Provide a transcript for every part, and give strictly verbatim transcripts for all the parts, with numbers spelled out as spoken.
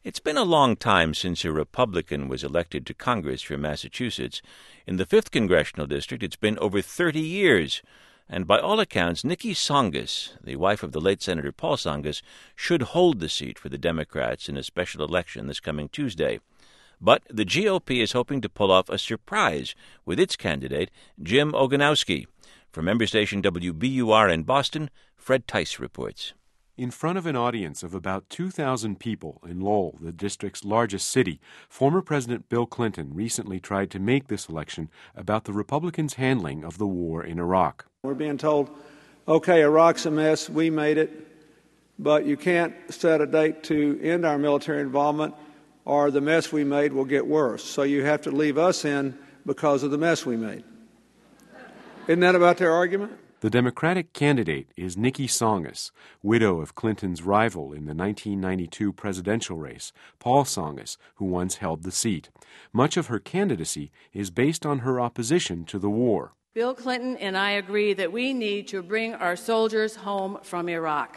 It's been a long time since a Republican was elected to Congress from Massachusetts. In the fifth Congressional District, it's been over thirty years. And by all accounts, Nikki Tsongas, the wife of the late Senator Paul Tsongas, should hold the seat for the Democrats in a special election this coming Tuesday. But the G O P is hoping to pull off a surprise with its candidate, Jim Ogonowski. From member station W B U R in Boston, Fred Tice reports. In front of an audience of about two thousand people in Lowell, the district's largest city, former President Bill Clinton recently tried to make this election about the Republicans' handling of the war in Iraq. We're being told, okay, Iraq's a mess, we made it, but you can't set a date to end our military involvement or the mess we made will get worse. So you have to leave us in because of the mess we made. Isn't that about their argument? The Democratic candidate is Nikki Tsongas, widow of Clinton's rival in the nineteen ninety-two presidential race, Paul Tsongas, who once held the seat. Much of her candidacy is based on her opposition to the war. Bill Clinton and I agree that we need to bring our soldiers home from Iraq.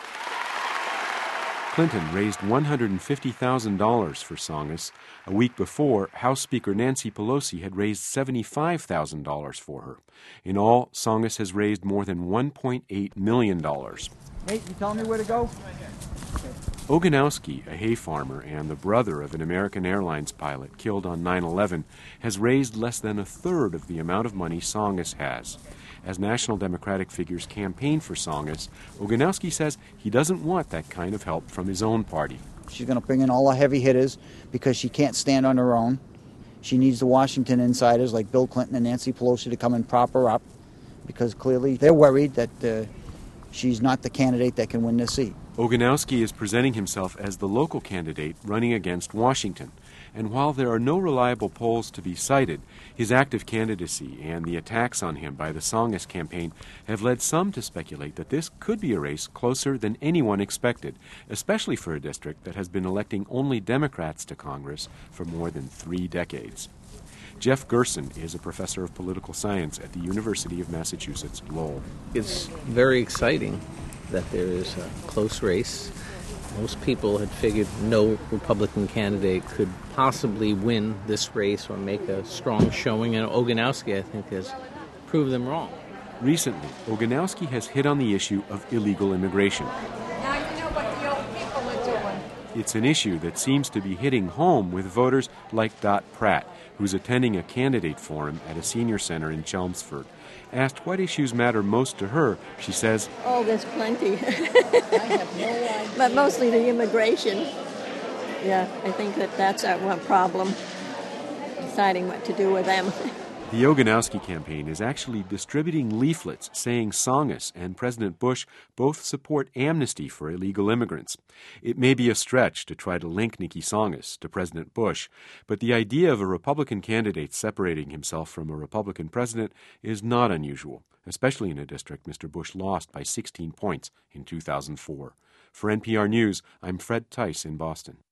Clinton raised one hundred fifty thousand dollars for Tsongas. A week before, House Speaker Nancy Pelosi had raised seventy-five thousand dollars for her. In all, Tsongas has raised more than one point eight million dollars. Nate, you telling me where to go? Ogonowski, a hay farmer and the brother of an American Airlines pilot killed on nine eleven, has raised less than a third of the amount of money Tsongas has. As National Democratic figures campaign for Tsongas, Ogonowski says he doesn't want that kind of help from his own party. She's going to bring in all the heavy hitters because she can't stand on her own. She needs the Washington insiders like Bill Clinton and Nancy Pelosi to come and prop her up because clearly they're worried that uh, she's not the candidate that can win this seat. Ogonowski is presenting himself as the local candidate running against Washington. And while there are no reliable polls to be cited, his active candidacy and the attacks on him by the Tsongas campaign have led some to speculate that this could be a race closer than anyone expected, especially for a district that has been electing only Democrats to Congress for more than three decades. Jeff Gerson is a professor of political science at the University of Massachusetts, Lowell. It's very exciting that there is a close race. Most people had figured no Republican candidate could possibly win this race or make a strong showing, and Ogonowski, I think, has proved them wrong. Recently, Ogonowski has hit on the issue of illegal immigration. Now you know what the old people are doing. It's an issue that seems to be hitting home with voters like Dot Pratt, who's attending a candidate forum at a senior center in Chelmsford. Asked what issues matter most to her, she says, Oh, there's plenty. I have no idea. But mostly the immigration. Yeah, I think that that's our one problem, deciding what to do with them. The Ogonowski campaign is actually distributing leaflets saying Tsongas and President Bush both support amnesty for illegal immigrants. It may be a stretch to try to link Nikki Tsongas to President Bush, but the idea of a Republican candidate separating himself from a Republican president is not unusual, especially in a district Mister Bush lost by sixteen points in two thousand four. For N P R News, I'm Fred Tice in Boston.